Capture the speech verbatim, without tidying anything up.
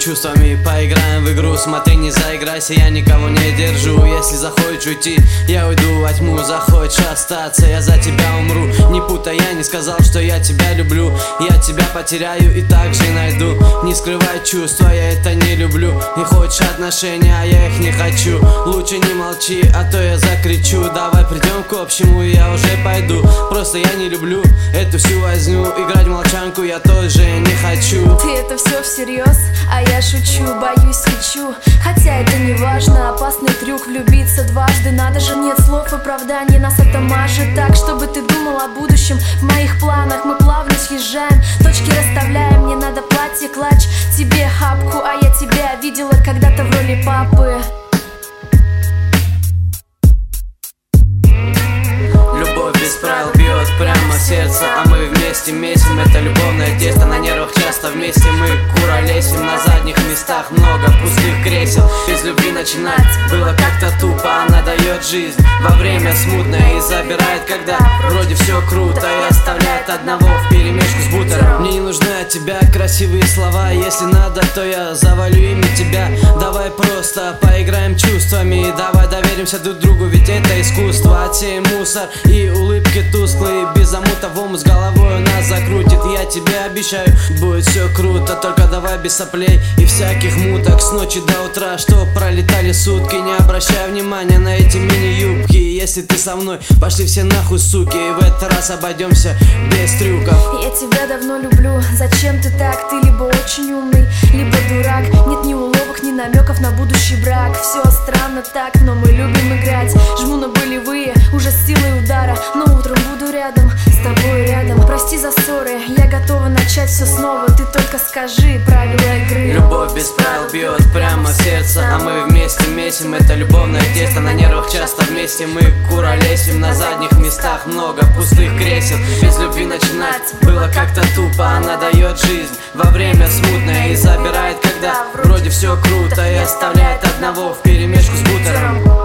чувствами, поиграем в игру. Смотри, не заиграйся, я никого не держу. Если захочешь уйти, я уйду во тьму. Захочешь остаться, я за тебя умру. Не путай, я не сказал, что я тебя люблю. Я тебя потеряю и также найду. Не скрывай чувства, я это не люблю. Не хочешь отношения, а я их не хочу. Лучше не молчи, а то я закричу. Давай придем к общему, я уже пойду. Просто я не люблю эту всю возню. Играть в молчанку я тоже не хочу. Ты это все всерьез, а я шучу, боюсь, свечу. Хотя это не важно, опасный трюк влюбиться дважды. Надо же, нет слов оправданий, нас это мажет. Так, чтобы ты думал о будущем, в моих планах мы плавно съезжаем, точки расставляем. Мне надо платье, клатч, тебе хапку, а я тебя видела когда-то в роли папы. Любовь без правил бьет прямо в сердце, а мы вместе месим это любовное тесто. На нервах часто вместе мы куролесим. На задних местах много пустых кресел. Без любви начинать было как-то тупо. Она дает жизнь во время смутное и забирает, когда вроде все круто, и оставляет одного вперемешку с бутером. Мне не нужны от тебя красивые слова. Если надо, то я завалю ими тебя. Давай просто поиграем чувствами. Давай доверимся друг другу, ведь это искусство. Отсеем мусор и улыбки тусклые. Без замута в омут с головой нас закрутит. Я тебе обещаю, будет все круто. Только давай без соплей и всяких муток. С ночи до утра, что пролетали сутки. Не обращай внимания на эти мини-юбки. Если ты со мной, пошли все нахуй, суки. И в этот раз обойдемся без трюков. Я тебя давно люблю, зачем ты так? Ты либо очень умный, либо дурак. Нет ни уловок, ни намеков на будущий брак. Все странно так, но мы любим играть. Жму на болевые, уже с силой удара. Но утром буду рядом, с тобой рядом. Прости за ссоры, я готова начать все снова. Ты только скажи правила игры. Любовь без правил бьет прямо в сердце, а мы вместе месим это любовное тесто. На нервах часто вместе мы куролесим. На задних местах много пустых кресел. Без любви начинать было как-то тупо. Она дает жизнь во время смутное и забирает, когда вроде все круто, и оставляет одного вперемешку с бутером.